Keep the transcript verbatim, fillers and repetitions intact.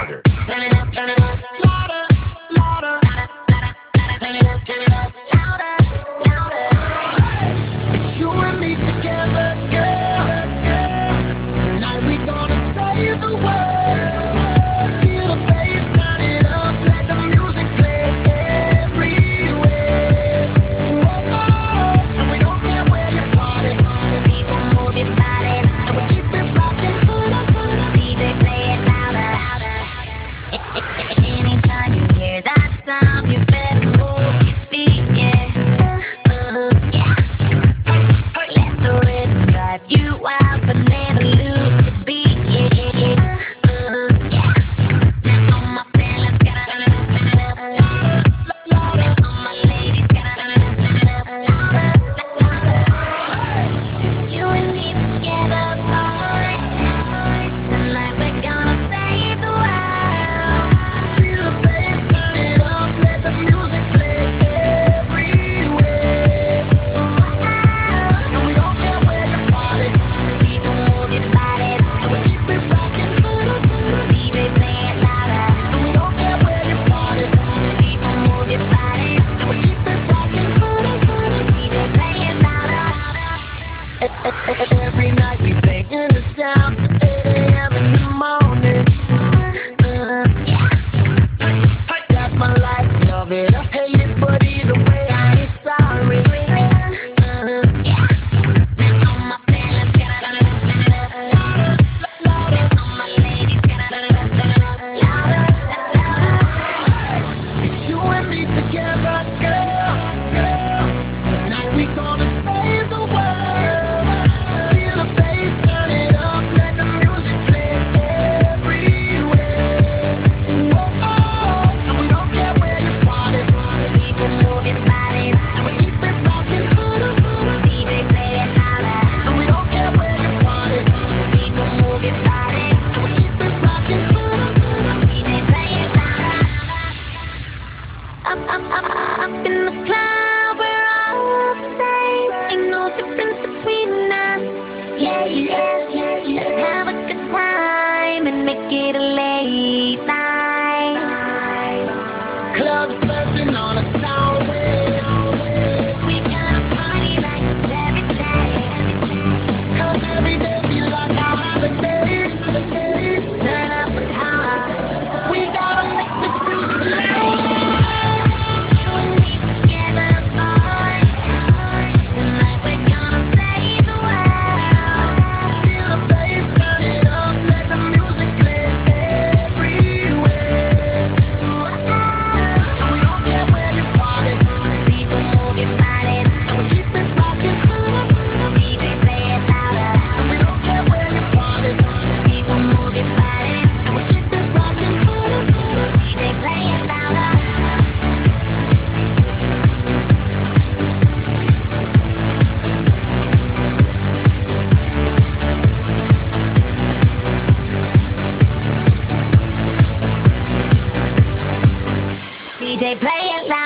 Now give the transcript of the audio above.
louder. Turn it up, turn it up, louder, louder. Turn it up, turn it up, louder, louder. It's you and me together, girl. Tonight we gonna save the world. Feel the bass, turn it up, let the music play everywhere. Whoa, and we don't care where you party. People move your body, and we keep it rocking. D J play it louder. Anytime you hear that sound, you better move your feet, yeah. Uh, yeah. Let the rhythm drive you wild, but never lose the beat, yeah, yeah, yeah. Uh, yeah. Now all my fellas gotta turn it up, turn it up, louder, louder. All my ladies gotta turn it up, turn it up, louder, louder. It's you and me together, boy. Tonight we're gonna save the world. Feel the bass, turn it up, let the music play everywhere. And we don't care where you party. People move your bodies, and we keep it rocking. D J play it louder. And we don't care where you party. People move your bodies, and we keep it rocking. D J play it louder. Every night we banging the sound till eight a m in the morning. Uh, yeah. That's my life, love it or hate it, but either way I ain't sorry. Uh, yeah. Now all my fellas gotta turn it up, turn it up, louder, louder. All my ladies gotta turn it up, turn it up, louder, louder. It's you and me together, girl, girl. Tonight we gonna save the world. Feel the bass, turn it up, let the music play everywhere. Whoa, and we don't care where you party. People move your bodies, and we keep it rocking. D J play it louder. And we don't care where you party. People move your bodies, and we keep it rocking. D J play it louder. Up, up, up, up in the cloud, we're all the same. Ain't no difference between us. Yeah, yeah, yeah, yeah. Let's have a good time and make it a late night. Clubs buzzing on a sound wave. We gonna party like it's every day. 'Cause every day be like our holiday. Turn up the power. We gotta make this music loud. You and me together, boy. Tonight we're gonna save the world. Feel the bass, turn it up, let the music play everywhere. And we don't care where you party. People move your bodies, and we keep it rocking. D J play it louder. And we don't care where you party. People move your bodies, and we keep it rocking. D J play it louder. D J play it loud.